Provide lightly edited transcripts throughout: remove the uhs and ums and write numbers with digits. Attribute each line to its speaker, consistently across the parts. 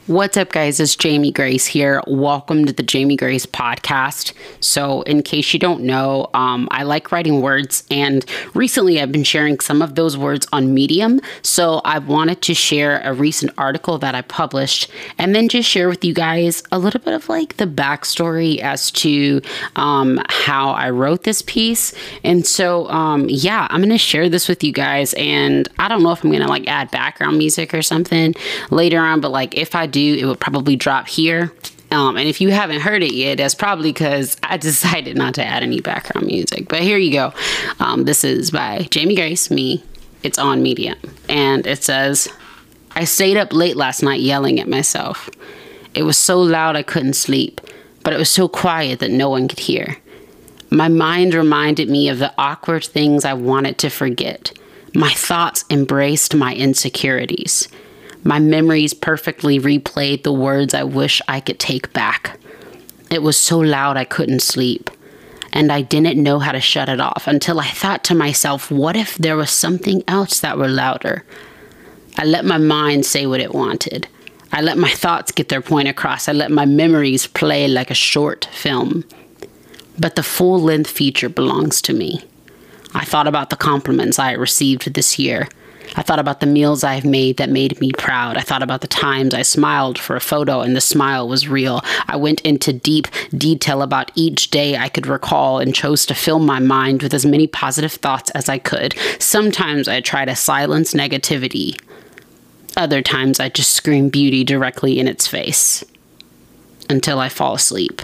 Speaker 1: What's up, guys? It's Jamie Grace here. Welcome to the Jamie Grace podcast. So in case you don't know, I like writing words, and recently I've been sharing some of those words on Medium. So I wanted to share a recent article that I published and then just share with you guys a little bit of like the backstory as to how I wrote this piece. And so, I'm going to share this with you guys, and I don't know if I'm going to like add background music or something later on, but like if I do, it would probably drop here. And if you haven't heard it yet, that's probably because I decided not to add any background music. But here you go. This is by Jamie Grace, me. It's on Medium. And it says, I stayed up late last night yelling at myself. It was so loud I couldn't sleep, but it was so quiet that no one could hear. My mind reminded me of the awkward things I wanted to forget. My thoughts embraced my insecurities. My memories perfectly replayed the words I wish I could take back. It was so loud I couldn't sleep, and I didn't know how to shut it off until I thought to myself, what if there was something else that were louder? I let my mind say what it wanted. I let my thoughts get their point across. I let my memories play like a short film. But the full-length feature belongs to me. I thought about the compliments I had received this year. I thought about the meals I've made that made me proud. I thought about the times I smiled for a photo and the smile was real. I went into deep detail about each day I could recall and chose to fill my mind with as many positive thoughts as I could. Sometimes I try to silence negativity. Other times I just scream beauty directly in its face until I fall asleep.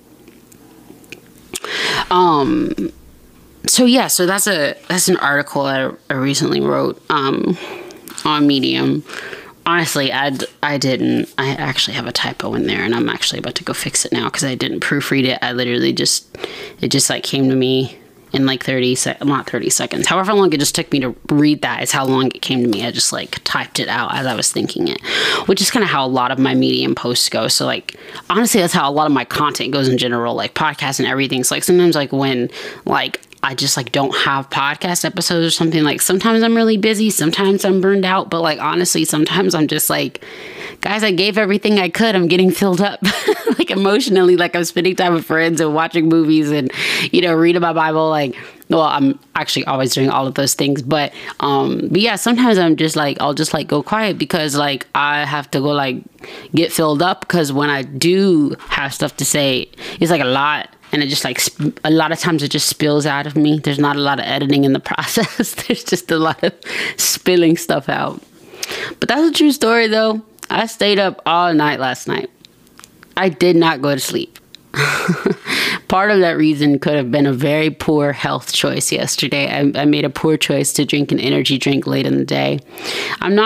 Speaker 1: So that's an article I recently wrote on Medium. Honestly, I actually have a typo in there, and I'm actually about to go fix it now because I didn't proofread it. I literally it just like came to me in like not 30 seconds. However long it just took me to read that is how long it came to me. I just like typed it out as I was thinking it, which is kind of how a lot of my Medium posts go. So like, honestly, that's how a lot of my content goes in general, like podcasts and everything. So like sometimes like when like I just like don't have podcast episodes or something, like sometimes I'm really busy, sometimes I'm burned out, but like honestly, sometimes I'm just like, guys, I gave everything I could. I'm getting filled up like emotionally, like I'm spending time with friends and watching movies and, reading my Bible. Like, well, I'm actually always doing all of those things, but yeah, sometimes I'm just like, I'll just like go quiet because like I have to go like get filled up, because when I do have stuff to say, it's like a lot. And it just like, a lot of times it just spills out of me. There's not a lot of editing in the process. There's just a lot of spilling stuff out. But that's a true story though. I stayed up all night last night. I did not go to sleep. Part of that reason could have been a very poor health choice yesterday. I made a poor choice to drink an energy drink late in the day. I'm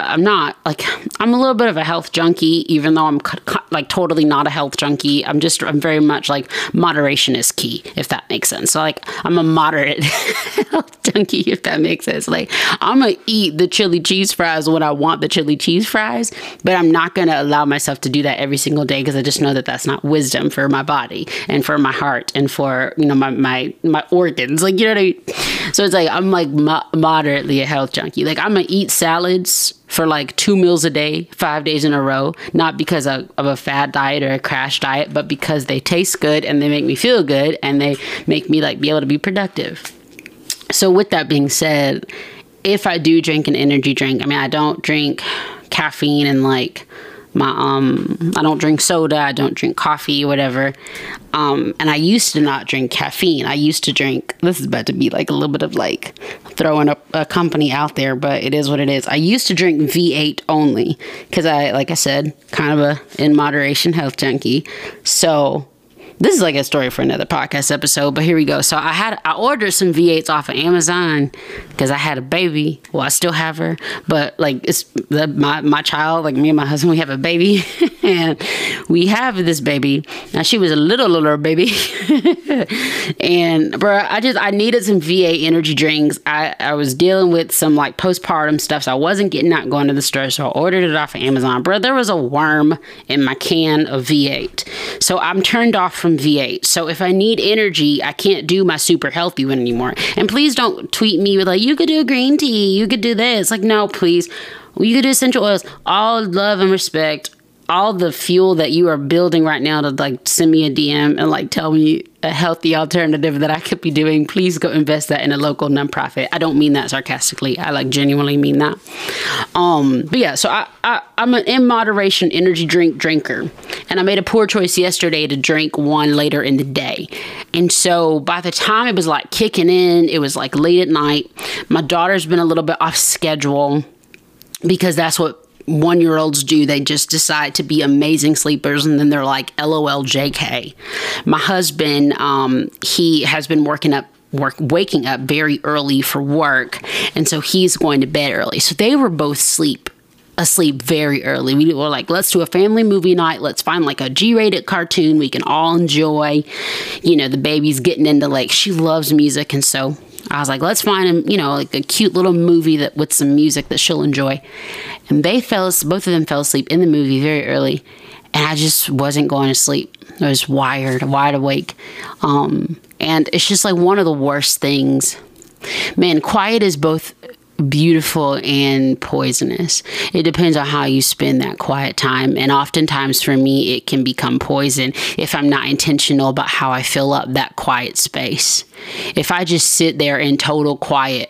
Speaker 1: a little bit of a health junkie, even though I'm like totally not a health junkie. I'm very much like moderation is key, if that makes sense. So like I'm a moderate health junkie, if that makes sense. Like I'm gonna eat the chili cheese fries when I want the chili cheese fries, but I'm not gonna allow myself to do that every single day, because I just know that that's not wisdom for my body and for my heart and for my organs, like, you know what I mean? So it's like I'm like moderately a health junkie. Like I'm gonna eat salads for like 2 meals a day 5 days in a row, not because of a fad diet or a crash diet, but because they taste good and they make me feel good and they make me like be able to be productive. So with that being said, if I do drink an energy drink, I mean, I don't drink caffeine and like I don't drink soda, I don't drink coffee, whatever. And I used to not drink caffeine. I used to drink, this is about to be like a little bit of like throwing up a company out there, but it is what it is. I used to drink V8 only because like I said, kind of a in moderation health junkie. So this is like a story for another podcast episode, but here we go. So I ordered some V8s off of Amazon because I had a baby. Well, I still have her, but like it's my child, like me and my husband, we have a baby and we have this baby. Now she was a little baby and bro, I needed some V8 energy drinks. I was dealing with some like postpartum stuff, so I wasn't getting out going to the store, so I ordered it off of Amazon. Bro, there was a worm in my can of V8, so I'm turned off from V8. So if I need energy, I can't do my super healthy one anymore. And please don't tweet me with like, you could do green tea, you could do this. Like, no, please. You could do essential oils. All love and respect. all the fuel that you are building right now to like send me a DM and like tell me a healthy alternative that I could be doing, please go invest that in a local nonprofit. I don't mean that sarcastically. I like genuinely mean that. But yeah, so I'm an in moderation energy drink drinker, and I made a poor choice yesterday to drink one later in the day. And so by the time it was like kicking in, it was like late at night. My daughter's been a little bit off schedule because that's what 1-year-olds do. They just decide to be amazing sleepers, and then they're like, LOL JK. My husband, he has been waking up very early for work, and so he's going to bed early. So they were both asleep very early. We were like, let's do a family movie night. Let's find like a G-rated cartoon we can all enjoy. You know, the baby's getting into like, she loves music, and so I was like, let's find him, you know, like a cute little movie that with some music that she'll enjoy. And both of them fell asleep in the movie very early, and I just wasn't going to sleep. I was wide awake. And it's just like one of the worst things. Man, quiet is both beautiful and poisonous. It depends on how you spend that quiet time, and oftentimes for me it can become poison if I'm not intentional about how I fill up that quiet space. If I just sit there in total quiet,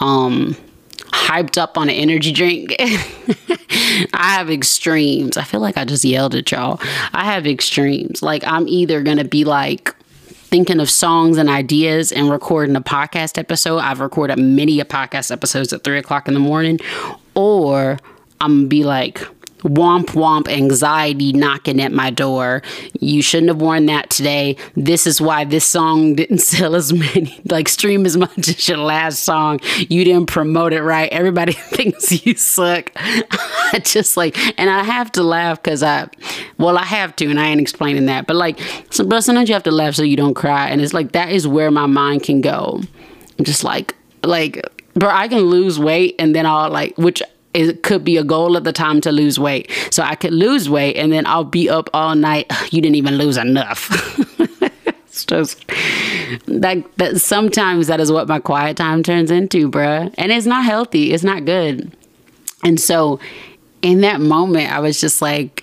Speaker 1: hyped up on an energy drink, I have extremes. I feel like I just yelled at y'all. I have extremes. Like, I'm either gonna be like thinking of songs and ideas and recording a podcast episode. I've recorded many podcast episodes at 3 o'clock in the morning. Or I'm gonna be like, womp womp, anxiety knocking at my door. You shouldn't have worn that today. This is why this song didn't sell as many, like stream as much as your last song. You didn't promote it right. Everybody thinks you suck. I just like, and I have to laugh because I have to, and I ain't explaining that. But like, but sometimes you have to laugh so you don't cry. And it's like, that is where my mind can go. I'm just like, bro, I can lose weight and then I'll like, which it could be a goal at the time to lose weight. So I could lose weight and then I'll be up all night. You didn't even lose enough. It's just that sometimes that is what my quiet time turns into, bruh. And it's not healthy. It's not good. And so in that moment, I was just like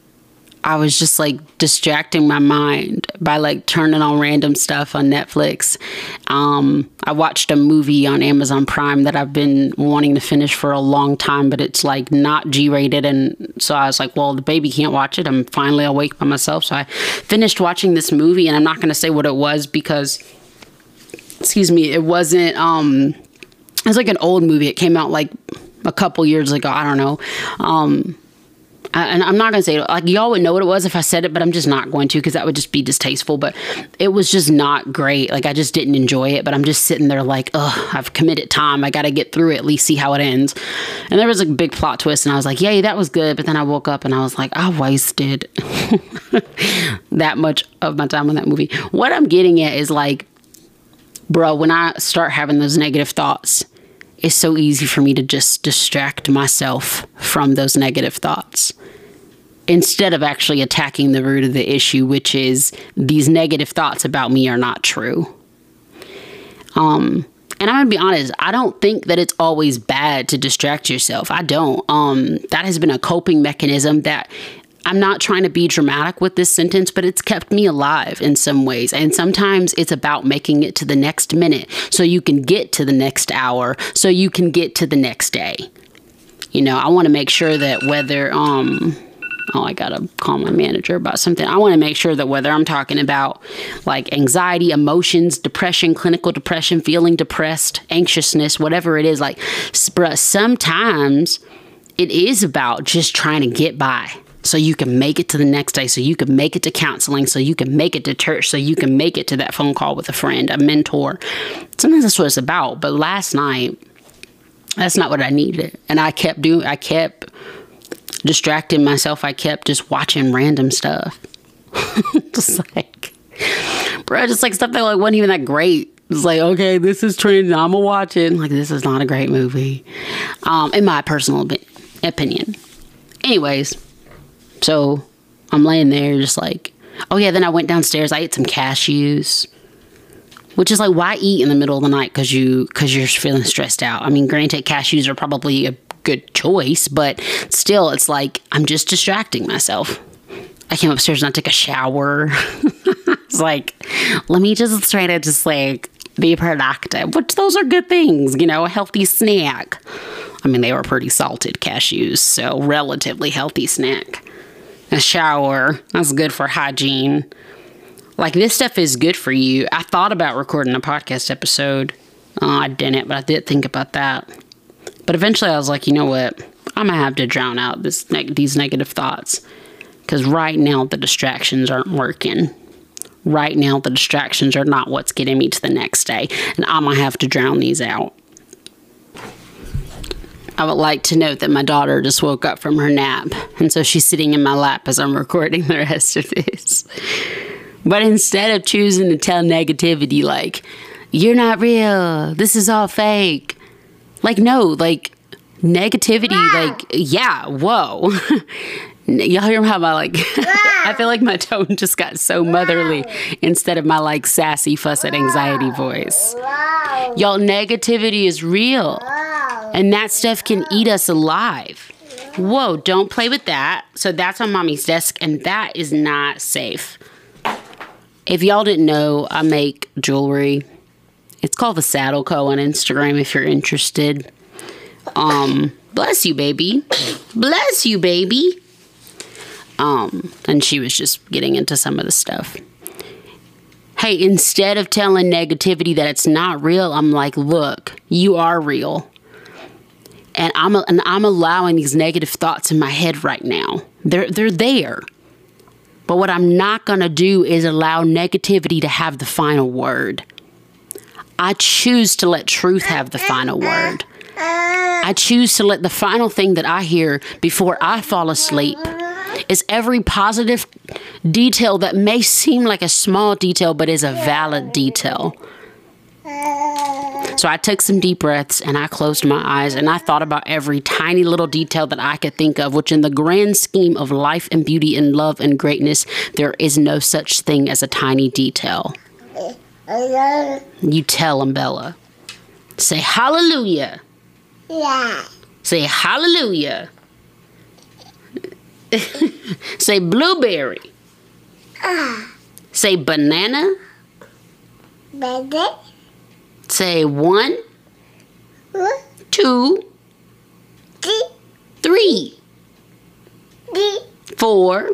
Speaker 1: distracting my mind by like turning on random stuff on Netflix. I watched a movie on Amazon Prime that I've been wanting to finish for a long time, but it's like not G-rated. And so I was like, well, the baby can't watch it. I'm finally awake by myself. So I finished watching this movie, and I'm not going to say what it was because, excuse me, it wasn't, it was like an old movie. It came out like a couple years ago. I don't know. And I'm not going to say it, like, y'all would know what it was if I said it, but I'm just not going to because that would just be distasteful. But it was just not great. Like, I just didn't enjoy it. But I'm just sitting there like, ugh, I've committed time. I got to get through it, at least see how it ends. And there was a big plot twist, and I was like, yay, that was good. But then I woke up and I was like, I wasted that much of my time on that movie. What I'm getting at is like, bro, when I start having those negative thoughts, it's so easy for me to just distract myself from those negative thoughts instead of actually attacking the root of the issue, which is these negative thoughts about me are not true. And I'm going to be honest, I don't think that it's always bad to distract yourself. I don't. That has been a coping mechanism that I'm not trying to be dramatic with this sentence, but it's kept me alive in some ways. And sometimes it's about making it to the next minute so you can get to the next hour, so you can get to the next day. You know, I want to make sure that whether, I got to call my manager about something. I want to make sure that whether I'm talking about like anxiety, emotions, depression, clinical depression, feeling depressed, anxiousness, whatever it is, like, sometimes it is about just trying to get by. So you can make it to the next day, so you can make it to counseling, so you can make it to church, so you can make it to that phone call with a friend, a mentor. Sometimes that's what it's about. But last night, that's not what I needed. And I kept distracting myself. I kept just watching random stuff. Just like, bro, just like stuff that like wasn't even that great. It's like, okay, this is trending, I'm gonna watch it. Like, this is not a great movie, in my personal opinion. Anyways. So I'm laying there just like, oh yeah, then I went downstairs. I ate some cashews, which is like, why eat in the middle of the night? Because you're feeling stressed out. I mean, granted, cashews are probably a good choice, but still, it's like I'm just distracting myself. I came upstairs and I took a shower. It's like, let me just try to just like be productive, which those are good things, you know, a healthy snack. I mean, they were pretty salted cashews, so relatively healthy snack. A shower, that's good for hygiene. Like, this stuff is good for you. I thought about recording a podcast episode. I didn't, but I did think about that. But eventually I was like, you know what? I'm going to have to drown out these negative thoughts. Because right now the distractions aren't working. Right now the distractions are not what's getting me to the next day. And I'm going to have to drown these out. I would like to note that my daughter just woke up from her nap. And so she's sitting in my lap as I'm recording the rest of this. But instead of choosing to tell negativity like, you're not real, this is all fake. Like, no, like, negativity, like, yeah, whoa. Y'all hear how my, like, I feel like my tone just got so motherly instead of my, like, sassy fuss and anxiety voice. Y'all, negativity is real. And that stuff can eat us alive. Whoa, don't play with that. So that's on mommy's desk, and that is not safe. If y'all didn't know, I make jewelry. It's called The Saddle Co. on Instagram if you're interested. Bless you, baby. Bless you, baby. And she was just getting into some of the stuff. Hey, instead of telling negativity that it's not real, I'm like, look, you are real. And I'm allowing these negative thoughts in my head right now. They're there. But what I'm not going to do is allow negativity to have the final word. I choose to let truth have the final word. I choose to let the final thing that I hear before I fall asleep is every positive detail that may seem like a small detail, but is a valid detail. So I took some deep breaths and I closed my eyes and I thought about every tiny little detail that I could think of, which in the grand scheme of life and beauty and love and greatness, there is no such thing as a tiny detail. You tell them, Bella. Say hallelujah.
Speaker 2: Yeah.
Speaker 1: Say hallelujah. Say blueberry. Say banana.
Speaker 2: Baby.
Speaker 1: Say 1, 2, 3, 4,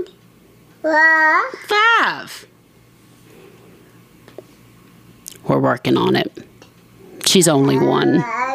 Speaker 1: 5. We're working on it. She's only 1.